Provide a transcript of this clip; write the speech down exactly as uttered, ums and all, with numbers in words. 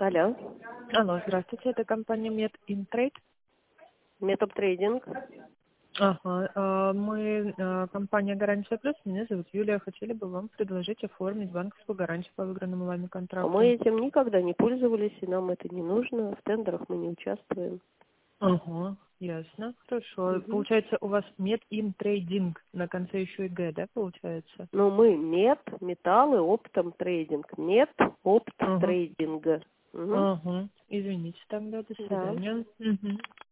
Алло. Алло, здравствуйте, это компания MedInTrade. Метоп-трейдинг. Ага, а, мы а, компания Гарантия Плюс, меня зовут Юлия, хотели бы вам предложить оформить банковскую гарантию по выигранному вами А контракту. мы этим никогда не пользовались, и нам это не нужно. В тендерах мы не участвуем. Ага, ясно, хорошо. Мгм. Получается, у вас MedInTrading, на конце еще и Г, да, получается? Но мы мет, металлы, оптом трейдинг. Мет, опт Ага, трейдинга. Мгм. ага, извините тогда, до Да. свидания. Мгм.